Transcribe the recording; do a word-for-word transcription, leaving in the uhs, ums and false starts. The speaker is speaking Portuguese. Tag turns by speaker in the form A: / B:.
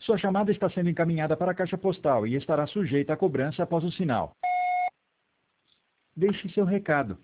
A: Sua chamada está sendo encaminhada para a caixa postal e estará sujeita à cobrança após o sinal. Deixe seu recado.